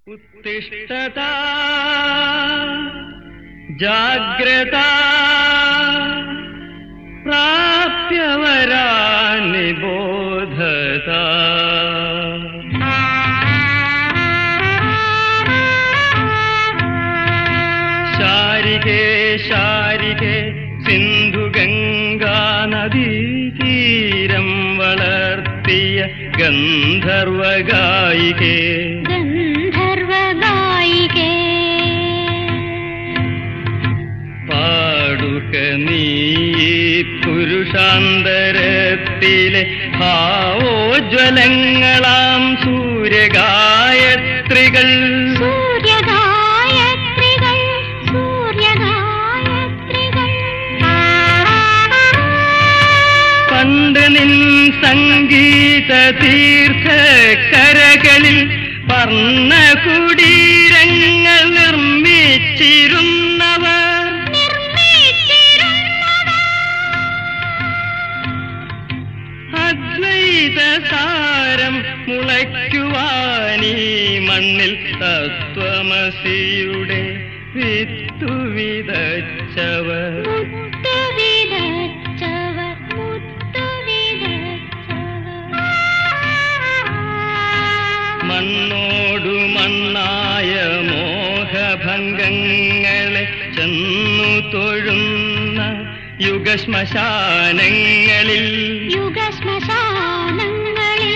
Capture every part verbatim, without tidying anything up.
उत्तिष्ठता जाग्रता प्राप्य वरानि बोधता। शारिके शारिके सिंधु गंगा नदी तीरं വളർത്തിയ ഗന്ധർവ ഗായികേ ഗന്ധർവ ഗായികേ പാടുക നീ പുരുഷാന്തരത്തിലെ ഭാവോജ്വലങ്ങളാം സൂര്യഗായത്രികൾ സൂര്യഗായത്രികൾ സൂര്യഗായത്രികൾ പണ്ട് നിൻ സംഗീത തീർത്ഥക്കരകളിൽ വർണ്ണ കുടീരങ്ങൾ നിർമ്മിച്ചിരുന്നവർ അദ്വൈത സാരം മുളയ്ക്കുവാനീ മണ്ണിൽ തത്വമസിയുടെ വിത്തു വിതച്ചവർ മണ്ണോടു മണ്ണായ മോഹഭംഗങ്ങളെ ചെന്നു തൊഴുന്ന യുഗശ്മശാനങ്ങളിൽ യുഗശ്മശാനങ്ങളിൽ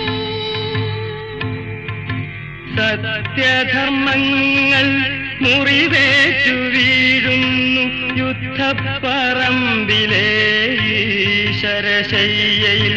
സത്യധർമ്മങ്ങൾ മുറിവേറ്റു വീഴുന്നു യുദ്ധപ്പറമ്പിലെ ഈശ്വരശയ്യയിൽ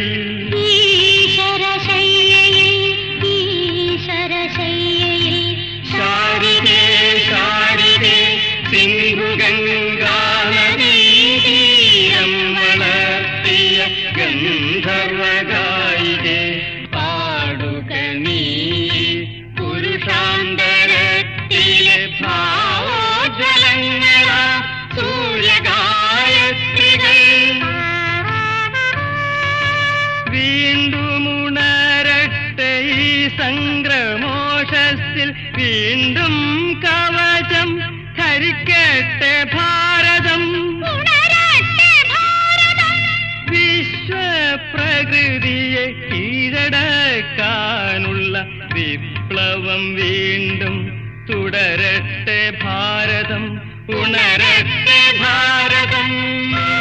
ഗന്ധർവഗായികേ പാടുക നീ പുരുഷാന്തരത്തിലെ ഭാവോജ്വലങ്ങളാ സൂര്യഗായത്രികൾ വീണ്ടും ഉണരട്ടെ ഈ സംഗ്രമോഷത്തിൽ വീണ്ടും കവചം ധരിക്കട്ടെ ഭാരതം വിശ്വപ്രകൃതിയെ കീഴടക്കാനുള്ള വിപ്ലവം വീണ്ടും തുടരട്ടെ ഭാരതം ഉണരട്ടെ ഭാരതം.